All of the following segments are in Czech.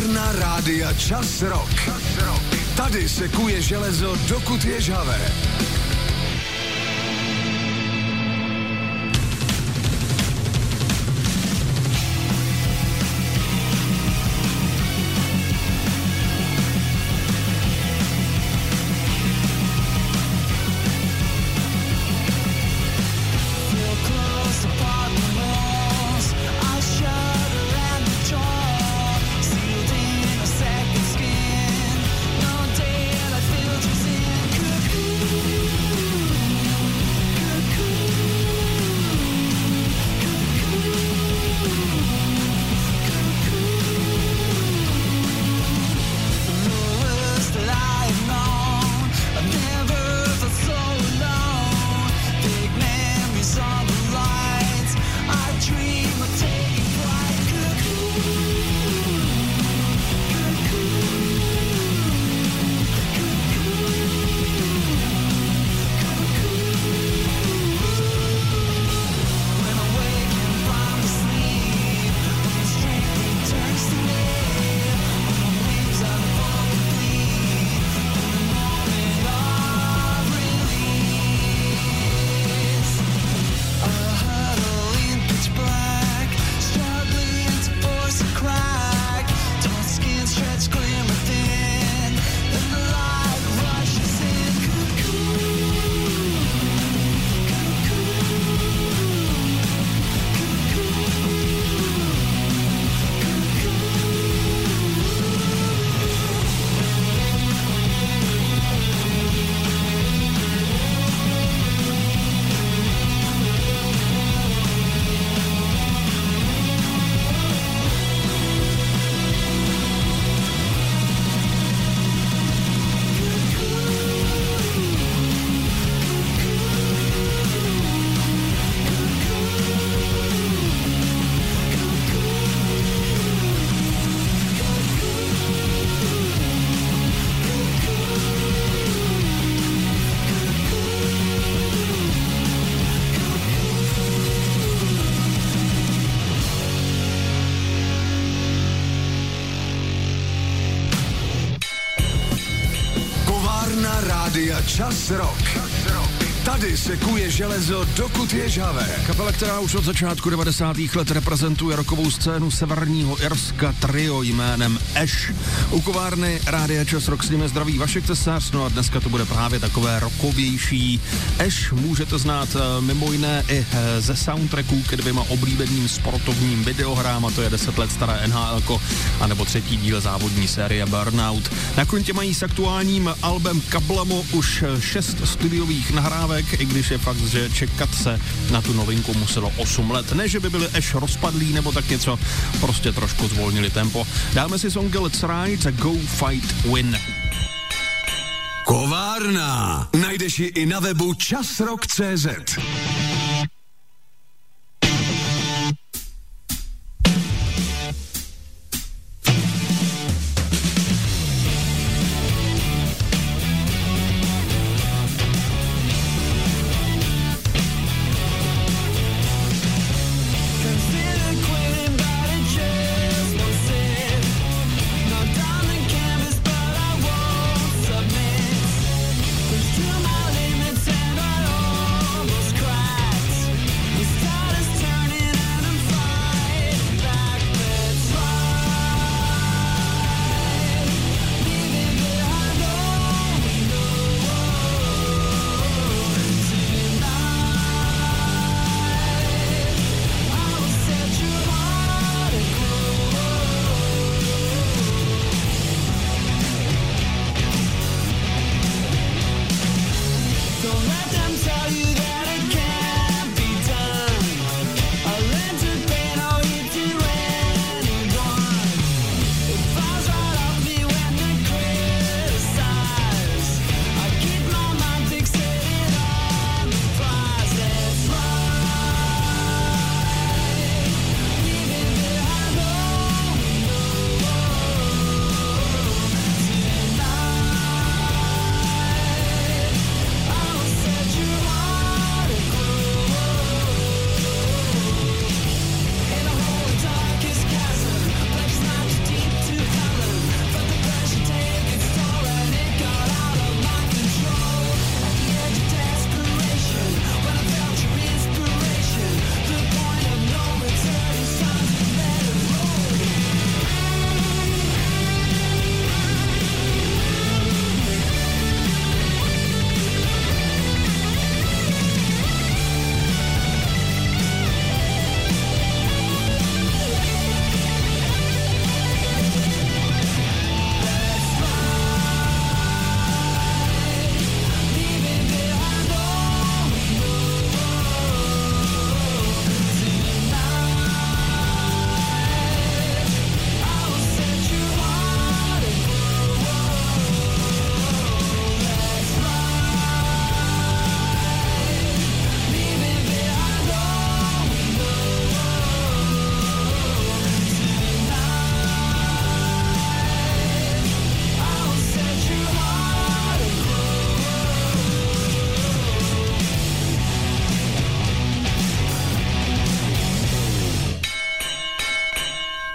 Kovárna Rádia Čas Rock. Tady se kuje železo, dokud je žhavé. Rádia Čas Rock. Tady se kuje železo, dokud je žhavé. Kapela, která už od začátku 90. let reprezentuje rockovou scénu severního Irska, trio jménem Ash. U kovárny Rádia Čas Rock s nimi zdraví Vašek Tesař, no a dneska to bude právě takové rockovější. Ash můžete znát mimo jiné i ze soundtracků ke dvěma oblíbeným sportovním videohrám, a to je 10 let staré NHL, anebo třetí díl závodní série Burnout. Na kontě mají s aktuálním albem Kablamo už 6 studiových nahrávek, i když je fakt, že čekat se na tu novinku muselo 8 let. Ne, že by byli Ash rozpadlí nebo tak něco, prostě trošku zvolnili tempo. Dáme si song Let's Ride, Go Fight Win. Kovárna. Najdeš ji i na webu časrock.cz. Cry.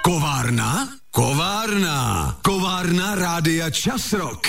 Kovárna? Kovárna. Kovárna Rádia Čas Rock.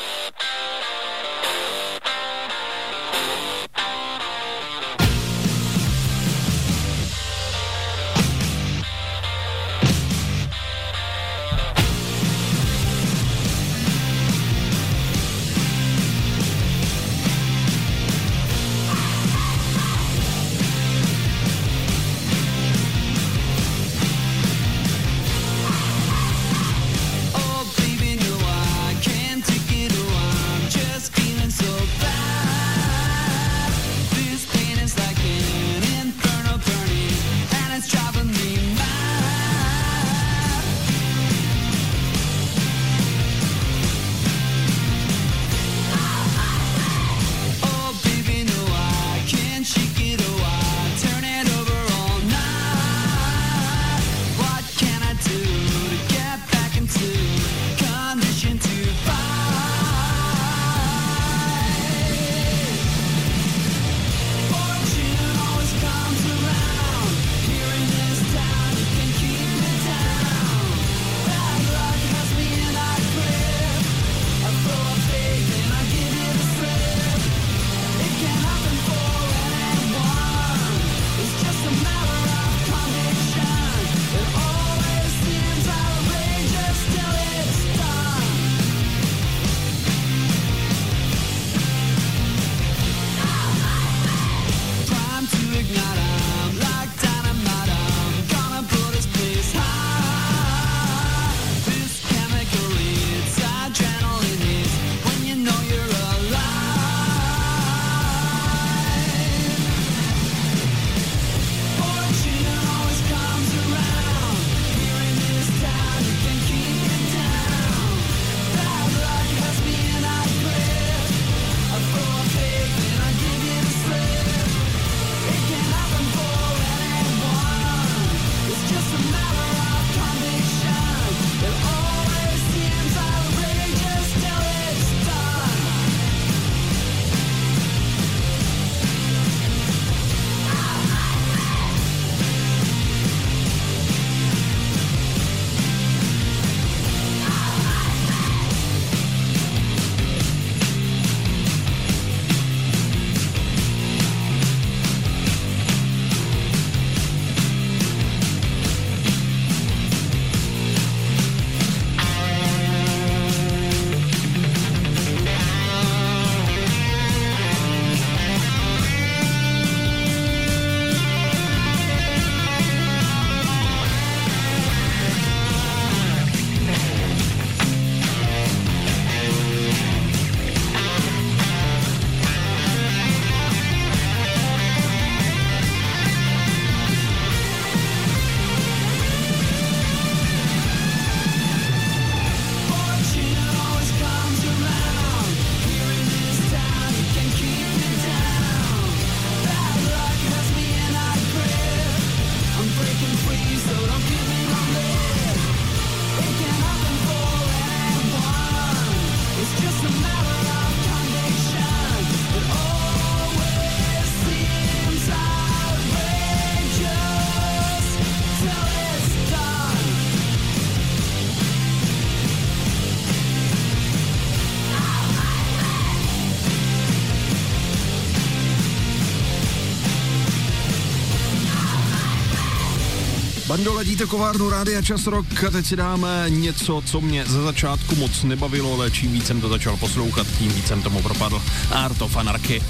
Bando, ladíte kovárnu Rádia Čas Rock a teď si dáme něco, co mě ze začátku moc nebavilo, ale čím víc jsem to začal poslouchat, tím víc jsem tomu propadl. Art of Anarchy.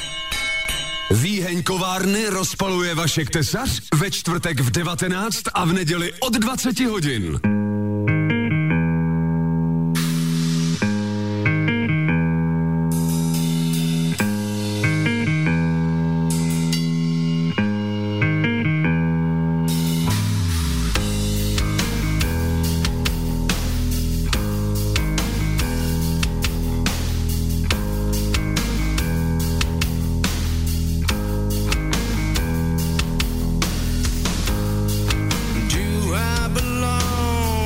Výheň kovárny rozpaluje Vašek Tesař ve čtvrtek v 19 a v neděli od 20 hodin. Do I belong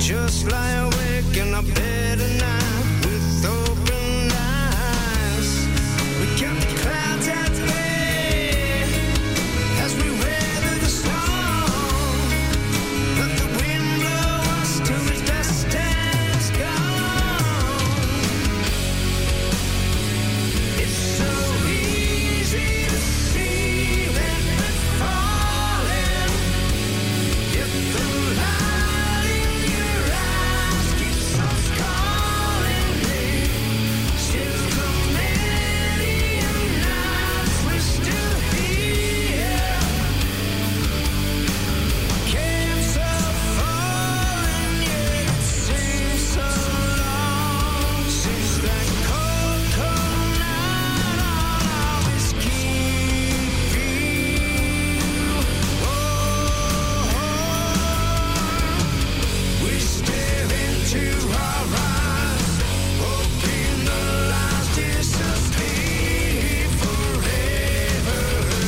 just lie awake in a bed at night with open eyes. We kept the clouds at bay as we weathered the storm. Let the wind blow us till his best time's gone. It's so easy to see when we're falling. If the light in your eyes keeps us calling me, still the many nights we're still here. Came so far and yet it seems so long since that cold, cold night I'll always keep you. We stare into our eyes, hoping the lies disappear forever.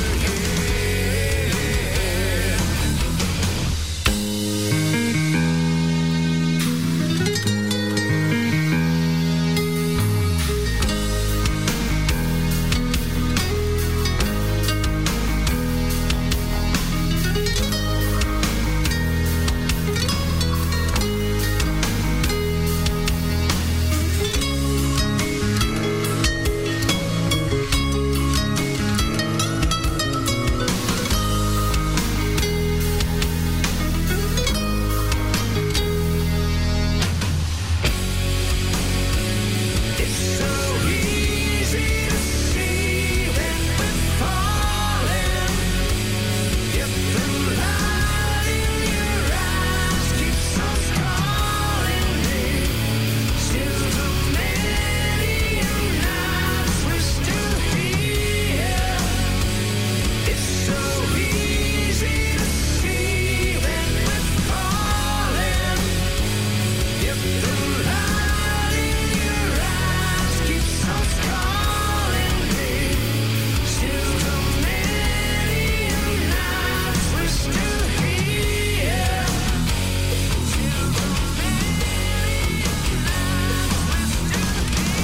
It's so easy to see when we're falling. If the light in your eyes keeps us calling me, still the many nights we're still here. It's so easy to see when we're falling. If the light in your eyes keeps us calling me, still the many nights we're still here. Still the many nights we're still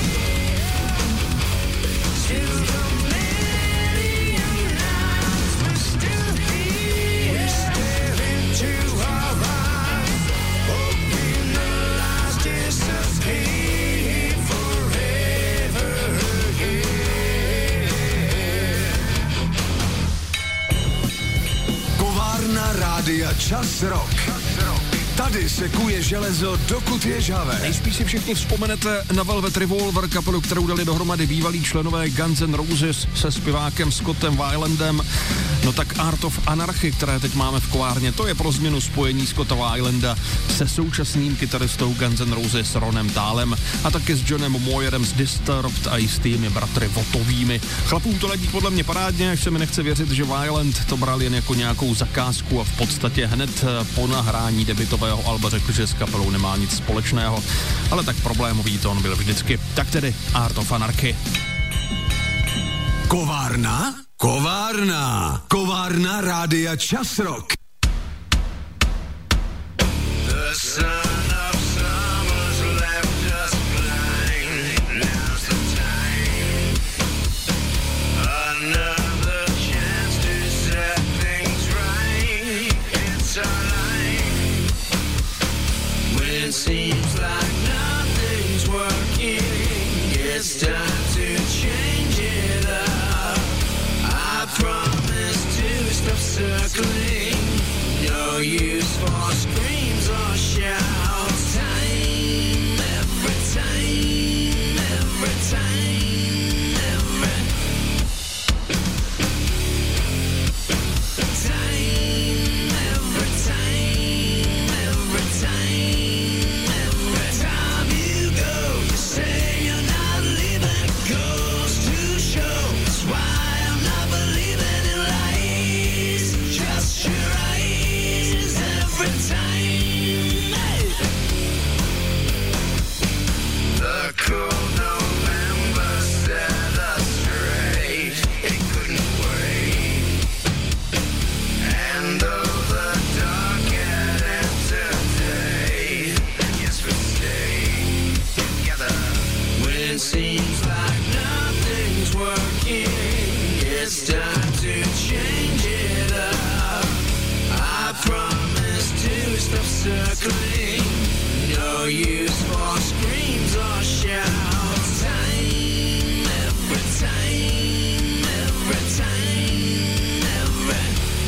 here. Still the many nights we're still here. We stare into our eyes, hoping the lies disappear forever. Kovárna Rádia Čas Rock. Tady se kuje železo, dokud je žhavé. Nejspíš si všichni vzpomenete na Velvet Revolver, kapelu, kterou dali dohromady bývalí členové Guns N' Roses se zpěvákem Scottem Weilandem. No tak Art of Anarchy, které teď máme v kovárně, to je pro změnu spojení Scotta Weilanda se současným kytaristou Guns N' Roses Ronem Thalem a taky s Johnem Moyerem z Disturbed a jistými bratry Votovými. Chlapům to ledí podle mě parádně, až se mi nechce věřit, že Weiland to bral jen jako nějakou zakázku a v podstatě hned po nahrání debutového alba řekl, že s kapelou nemá nic společného. Ale tak problémový tón byl vždycky. Tak tedy Art of Anarchy. Kovárna? Kovárna. Kovárna Rádia Čas Rock. The sun of summer's left us blind. Now's the time. Another chance to set things right. It's our life. When it seems like nothing's working, it's time to change it up. I promise to stop circling. No use for screams or shouts. wanna cling. No use for screams or shouts. Time, every time, every time, every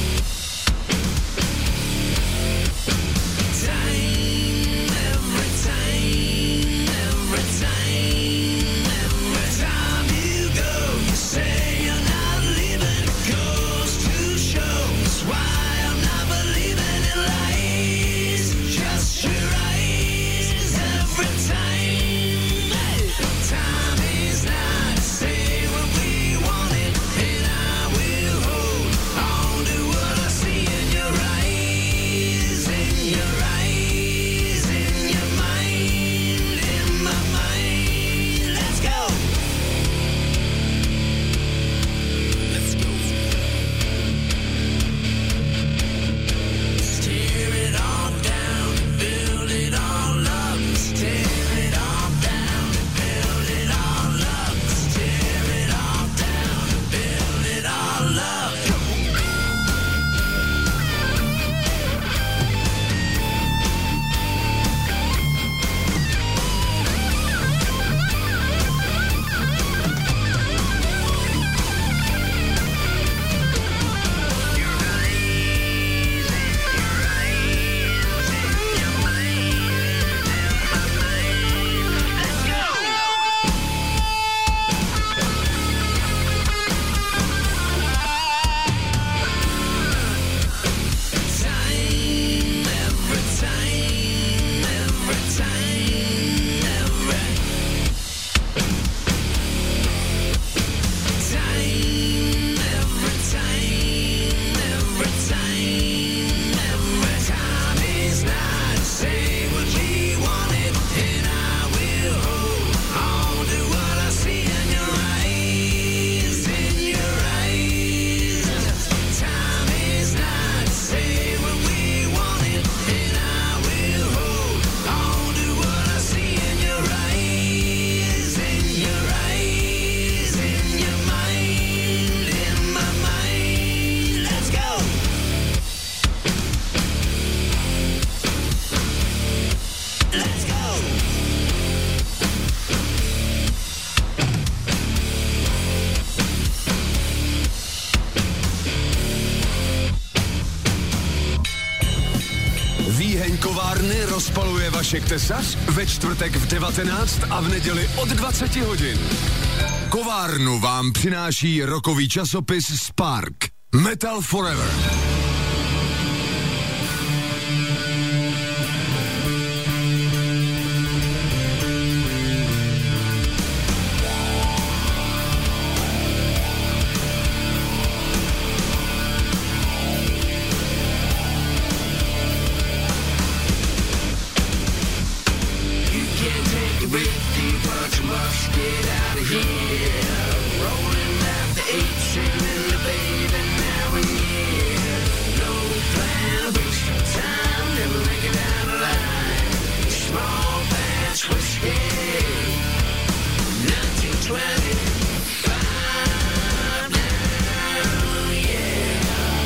time, every time, every time, every time you go, you say you're not leaving. Goes to show that's why I'm not believing in lies. Just your eyes every time. Time is not to say what we wanted, and I will hold on to what I see in your eyes, in your eyes, in your mind, in my mind. Let's go. Let's go. Tear it all down, build it all up. Tear it all down, build it all up. Tear it all down, build it all up. Time, every time, every time, every time, every time, every time, every time is not to say what we wanted, and I will hold on to what I see in your eyes, in your eyes. Time is not to say what we wanted, and I will hold on to what I see in your eyes, in your eyes, in your mind, in my mind. Let's go. Let's go. Výheň kovárny rozpaluje Vašek Tesař ve čtvrtek v 19 a v neděli od 20 hodin. Kovárnu vám přináší rockový časopis Spark. Metal Forever. You can't take it with you, but you must get out of here. Rolling out the 8, sailing the baby now and here. No plan, waste of time, never make it out alive. Small batch whiskey, 1925 now, yeah.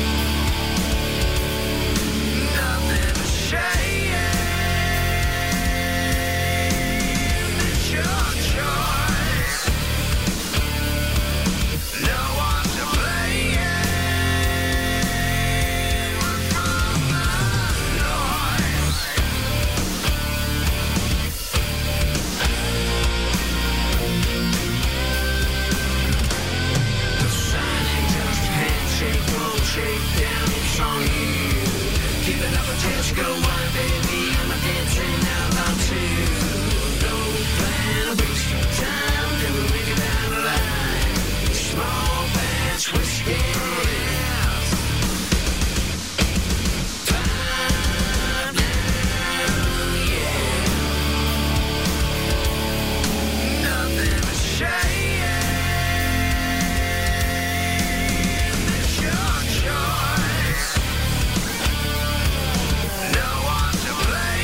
Nothing to say. It's your choice. No one to blame from the noise. The sign ain't just a handshake, won't shake down, it's on you. Keep it up and just go on, baby. I'm a dancing out loud too. No plan, waste of time, never make it out alive. Small batch whiskey. Time now, yeah. Nothing to say. It's your choice. No one to blame.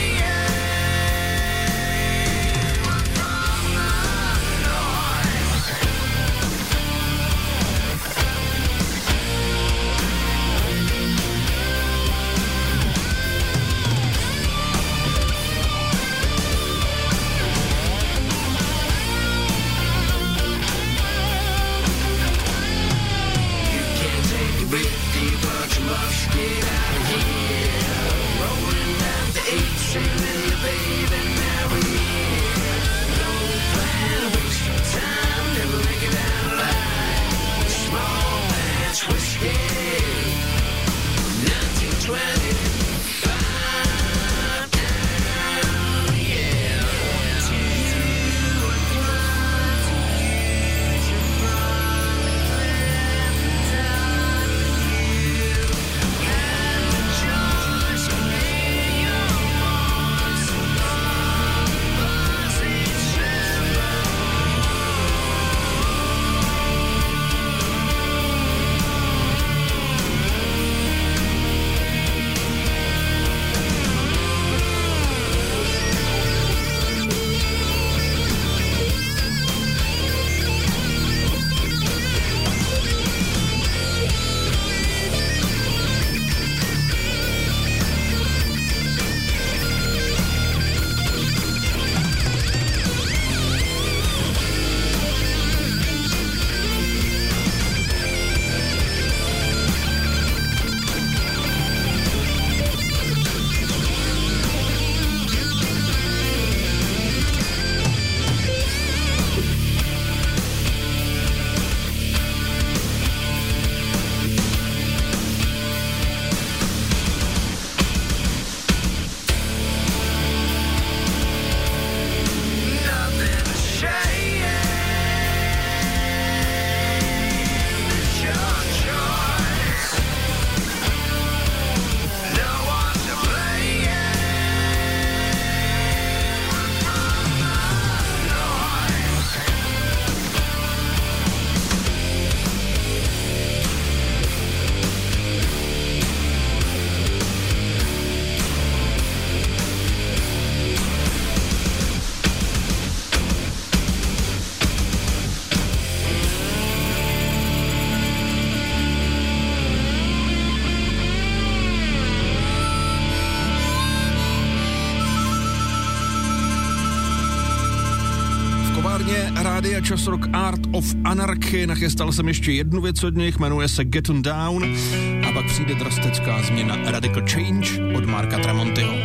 kovárně Rádia Čas Rock Art of Anarchy. Nachystal jsem ještě jednu věc od nich, jmenuje se Get On Down a pak přijde drastická změna Radical Change od Marka Tremontiho.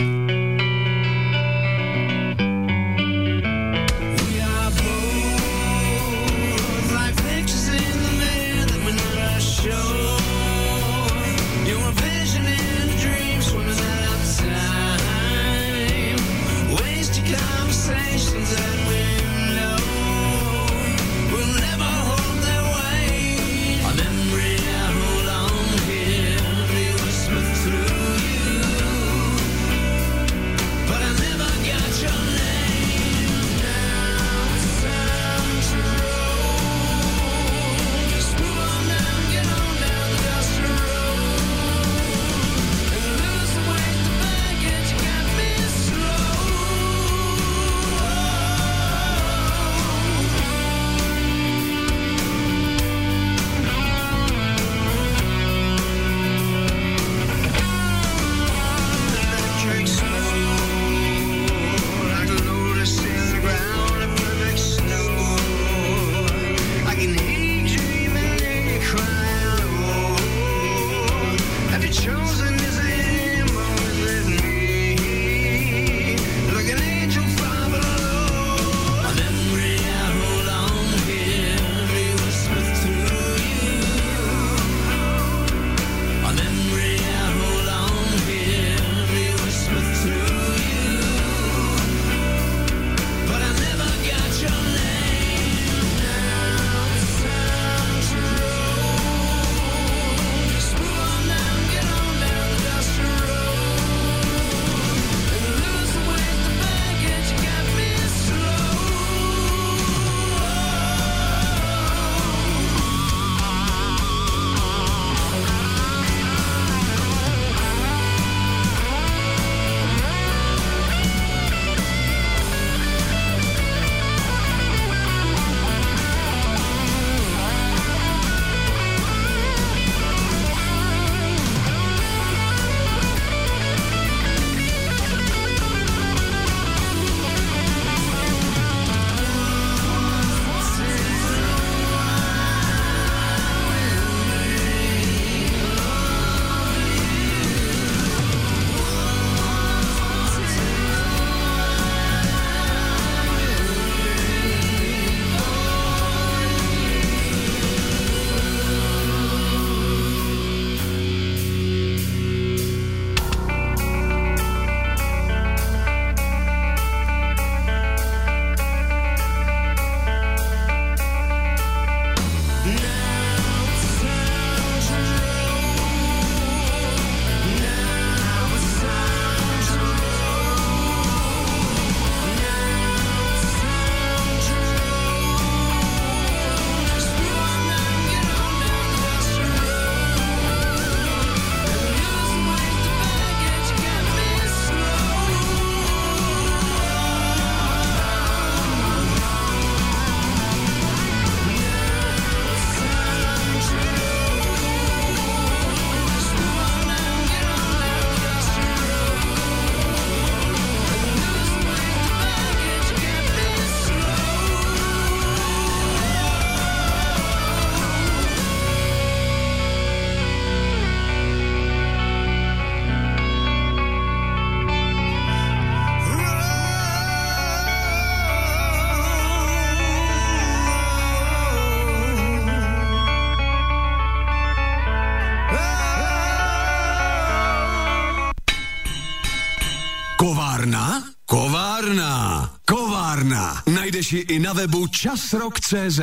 Kovárna. Najdeš ji i na webu časrock.cz.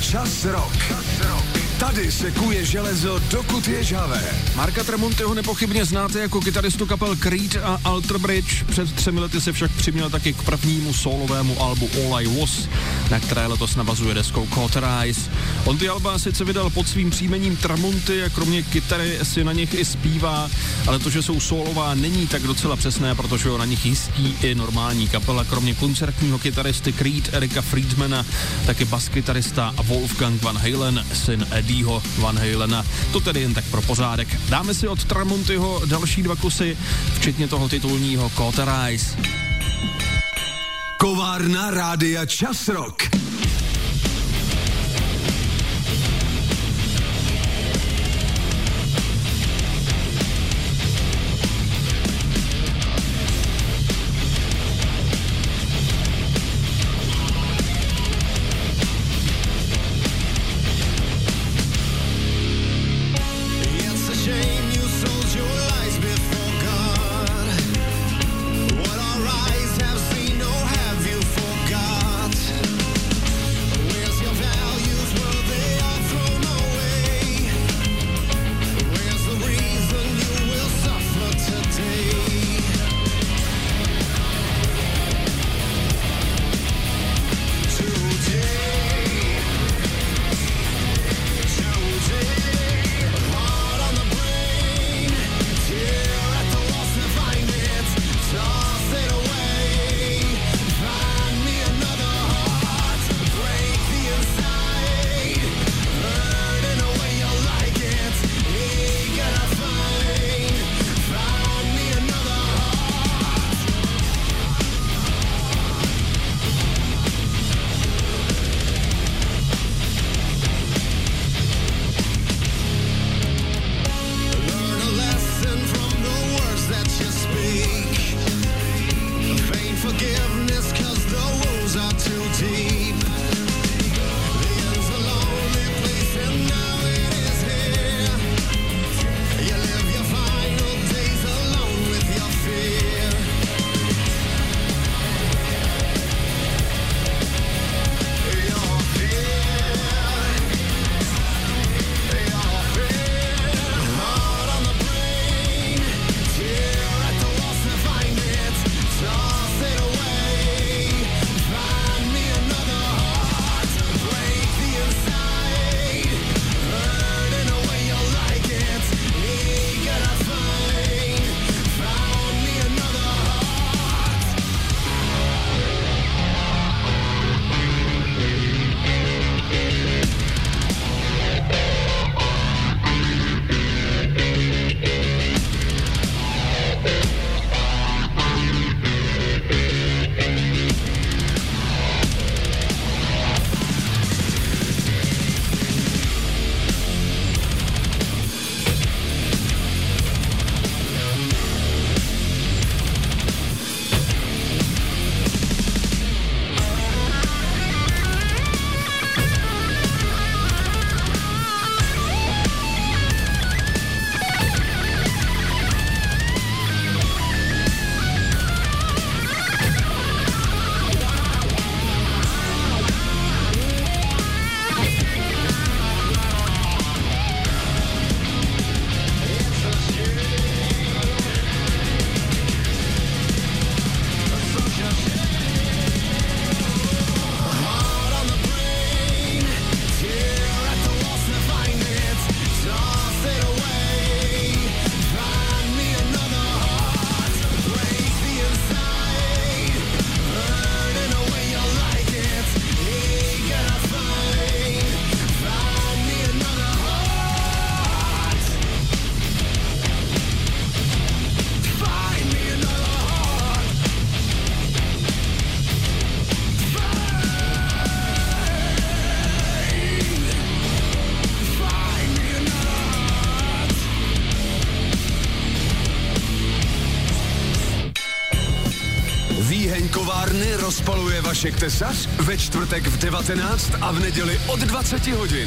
Čas Rock. Tady se kuje železo, dokud je žhavé. Marka Tremontiho nepochybně znáte jako kytaristu kapel Creed a Alter Bridge. Před 3 lety se však přiměl taky k prvnímu solovému albu All I Was, na které letos navazuje deskou Cauterize. On ty alba sice vydal pod svým příjmením Tremonti a kromě kytary si na nich i zpívá, ale to, že jsou solová, není tak docela přesné, protože ho na nich jistí i normální kapela. Kromě koncertního kytaristy Creed Erika Friedmana, taky baskytarista Wolfgang Van Halen, syn Eddieho Van Halena. To tedy jen tak pro pořádek. Dáme si od Tremontiho další 2 kusy, včetně toho titulního Cauterize. Kovárna rádia Čas Rock. kovárny rozpaluje Vašek Tesař ve čtvrtek v 19 a v neděli od 20 hodin.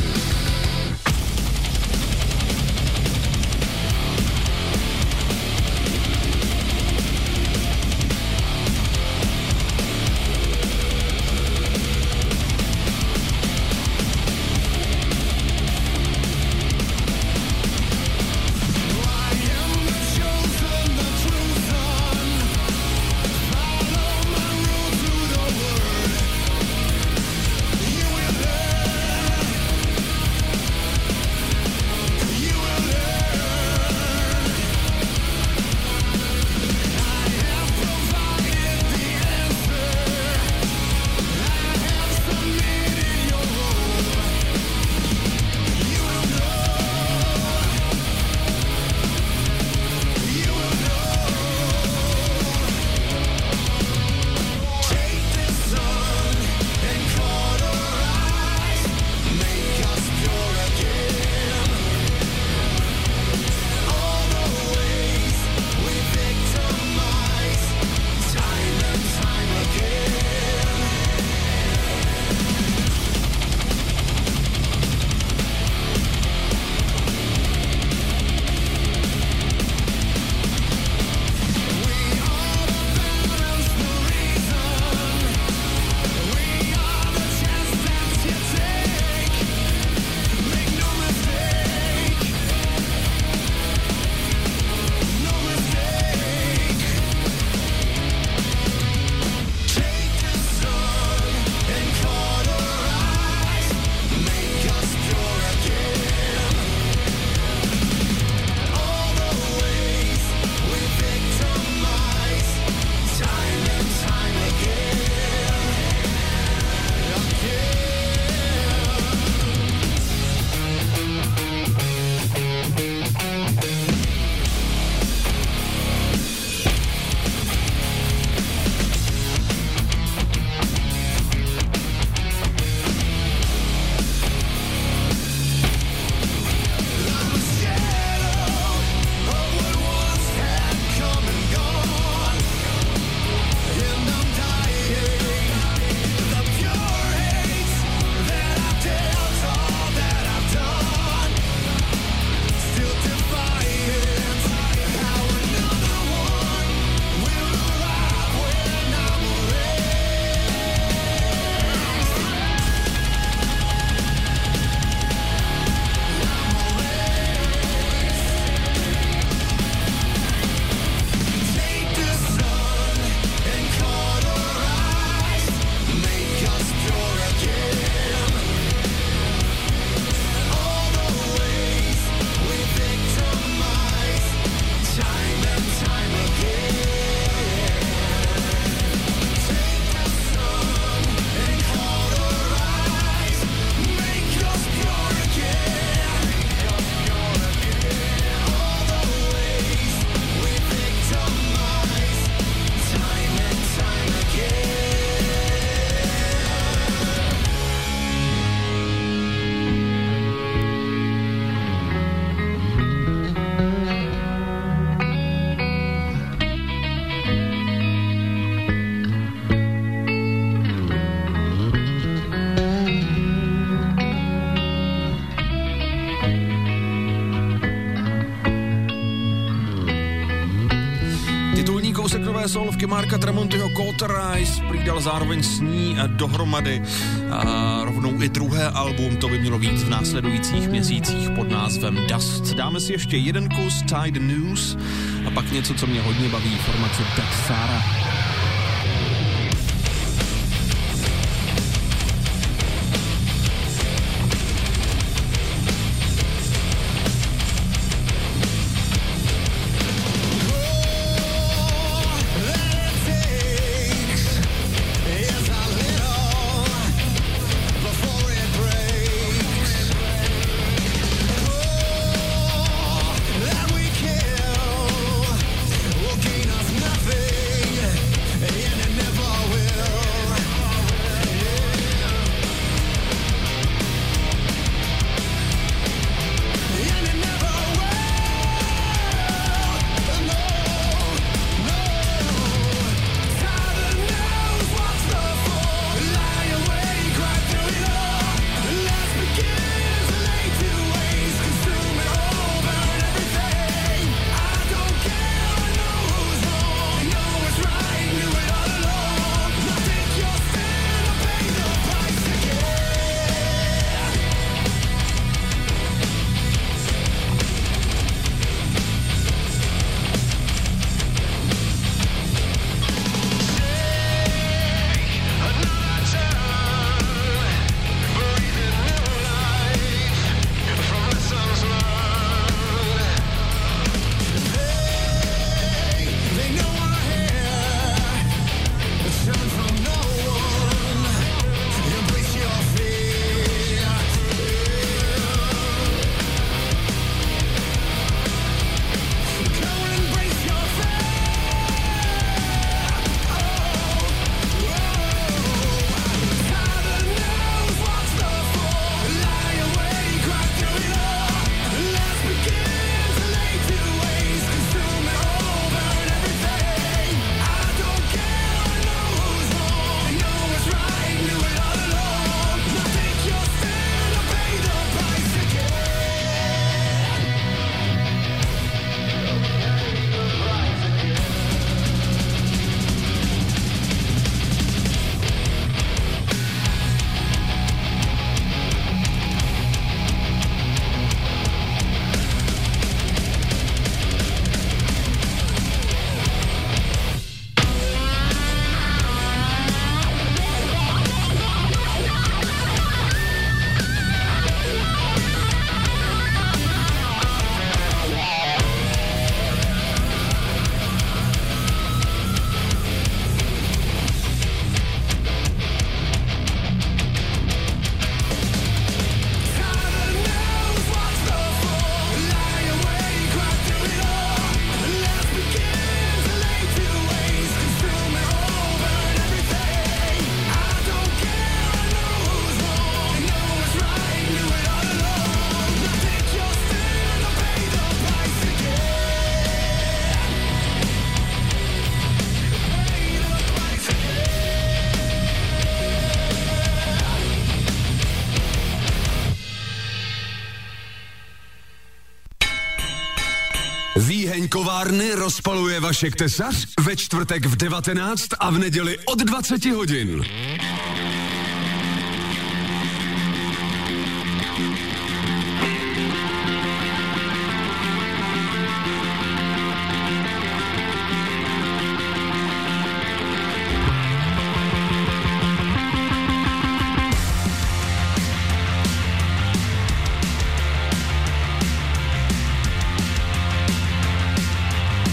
nové solovky Marka Tremontiho Cauterize přidal zároveň s ní dohromady a rovnou i druhé album, to by mělo víc v následujících měsících pod názvem Dust. Dáme si ještě jeden kus Tide News a pak něco, co mě hodně baví, formace Dead Sarah. Výheň kovárny rozpaluje Vašek Tesař ve čtvrtek v 19 a v neděli od 20 hodin.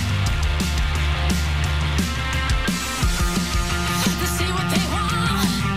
See what they want.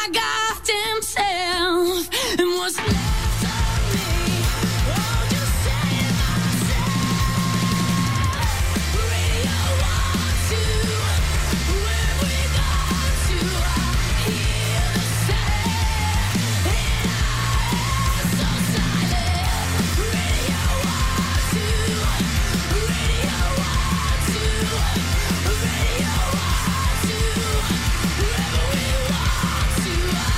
my goddamn self. And what's left of me, oh, just saying myself. Radio 1, 2, where we gone to? I hear the sound, and I am so silent. Radio 1, 2, Radio 1, 2, Radio 1, 2, wherever we want to.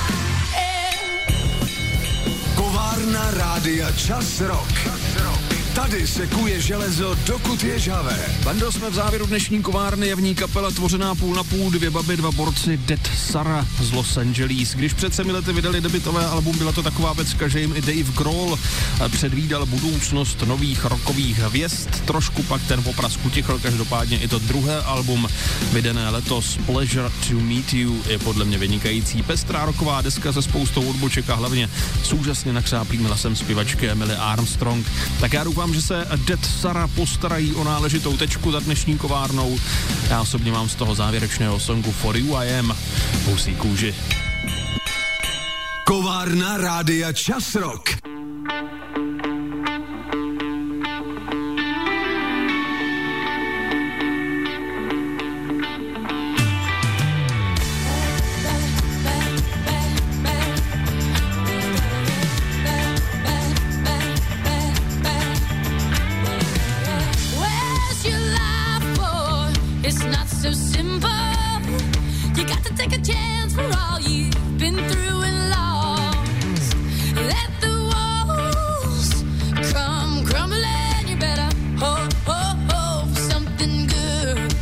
Kovárna Rádia Čas Rock. Tady se kuje železo, dokud je žhavé. Bando, jsme v závěru dnešní kovárny, je v ní kapela tvořená půl na půl, 2 baby, 2 borci, Dead Sara z Los Angeles. Když před 7 lety vydali debutové album, byla to taková pecka, že jim i Dave Grohl předvídal budoucnost nových rockových hvězd. Trošku pak ten popras utichl, každopádně i to druhé album, vydané letos, Pleasure to Meet You, je podle mě vynikající. Pestrá rocková deska se spoustou odboček a hlavně s úžasně nakřáplým hlasem zpěvačky Emily Armstrong. Tak já doufám, že se Dead Sara postarají o náležitou tečku za dnešní kovárnou. Já osobně mám z toho závěrečného songu For You I Am husí kůži. Kovárna Rádia Čas Rock. Where's your life for? It's not so simple. You got to take a chance for all you've been through and lost. Let the walls come crumbling. You better hope for something good.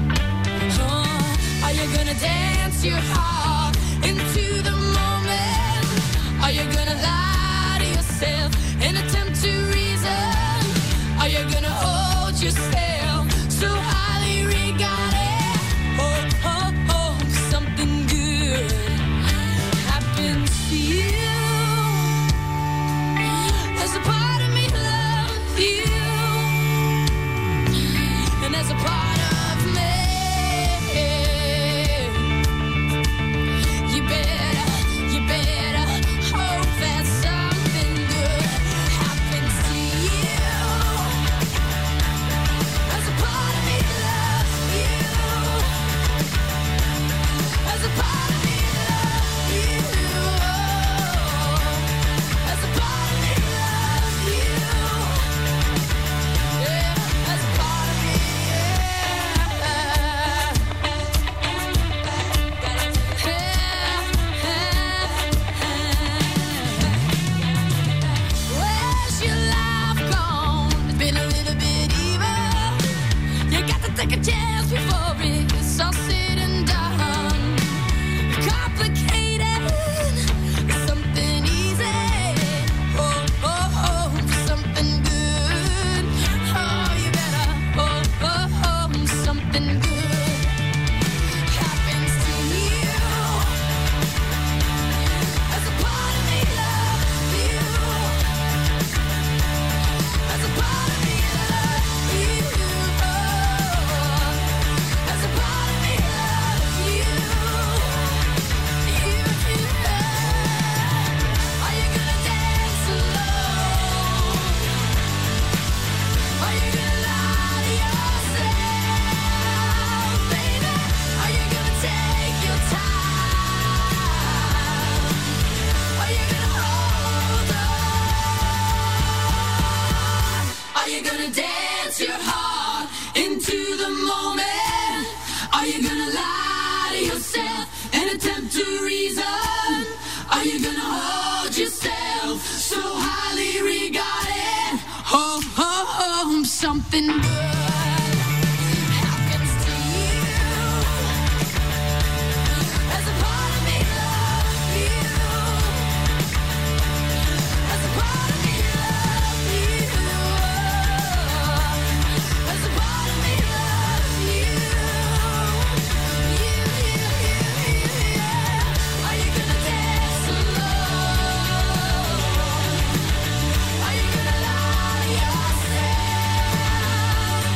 Are you gonna dance your heart into the moment? Are you gonna lie to yourself and attempt to reason? Are you gonna hold yourself so highly regarded? Something good happens to you. There's a part of me love you, and there's a part of me. You better hope that something good happens to you. There's a part of me love you. There's a part of me love you. There's a part of me love you. Yeah, there's a part of me. Where's your life gone? It's been a little bit evil. You got to take a chance before it's all said and done. Complicated, something easy. Something good. Oh, you better something good happens to you. There's a part of me love you. There's a part of me love you. There's a part of me love you. Are you gonna dance alone? Are you gonna lie to yourself, baby? Are you gonna take your time? Are you gonna hold on? Are you gonna dance your heart into the moment? Are you gonna lie to yourself and attempt to reason? Are you gonna hold yourself so highly regarded? Something good happens to you. There's a part of me love you. There's a part of me love you. There's a part of me love you. Are you gonna dance alone? Are you gonna lie to yourself?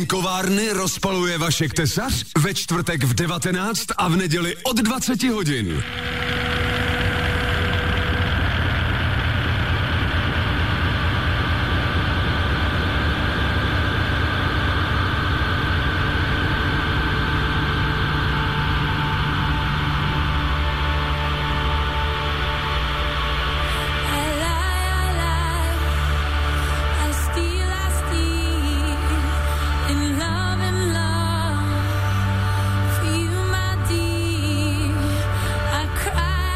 kovárny rozpaluje Vašek Tesař ve čtvrtek v 19 a v neděli od 20 hodin. Cry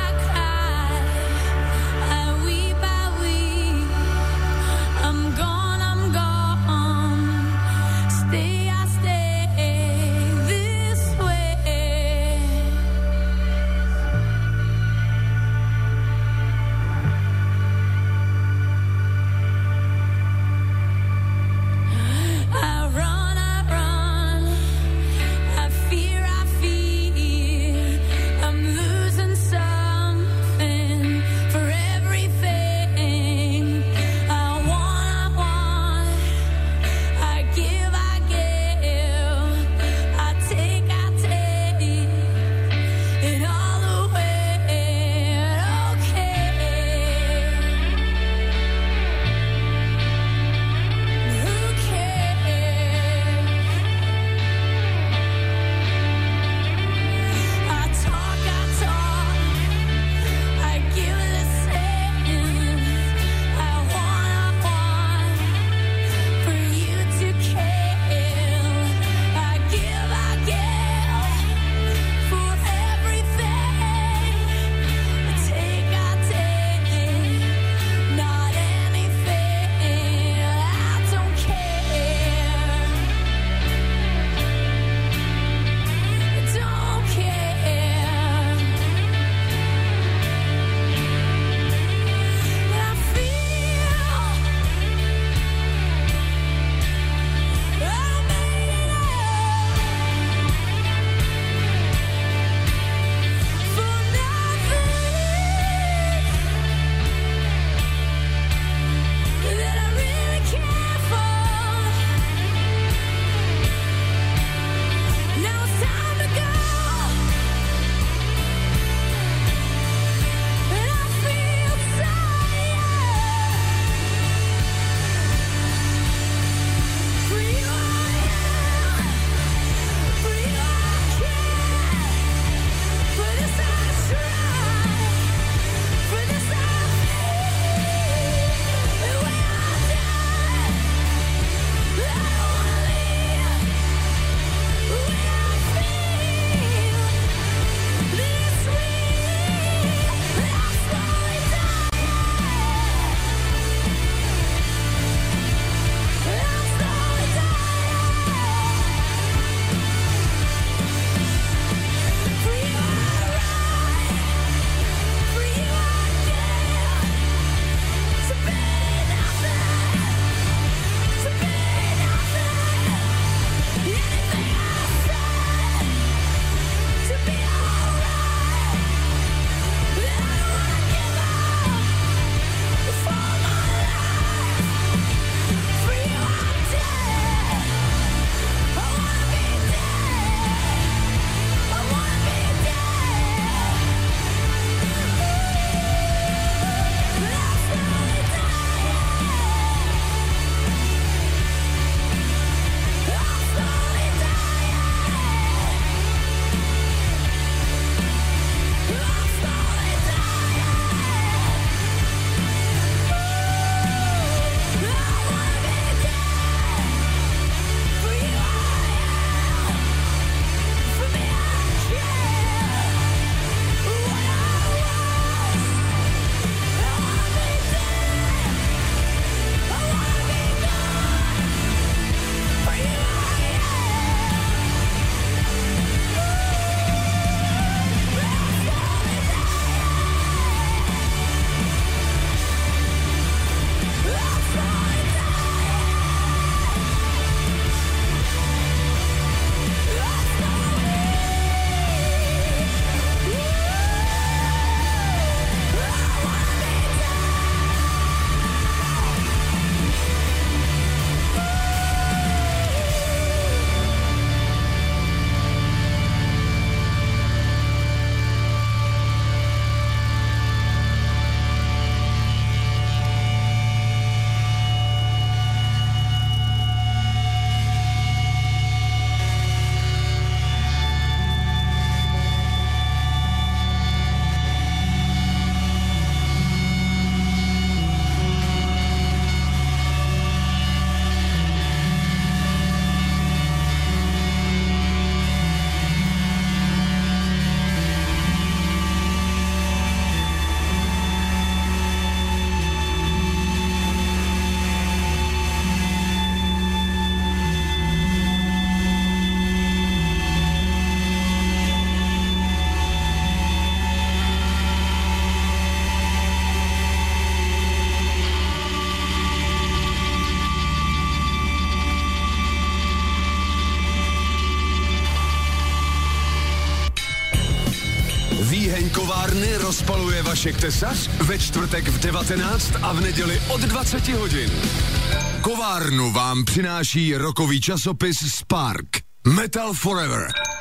Výheň kovárny rozpaluje Vašek Tesař ve čtvrtek v 19 a v neděli od 20 hodin. Kovárnu vám přináší rockový časopis Spark. Metal Forever.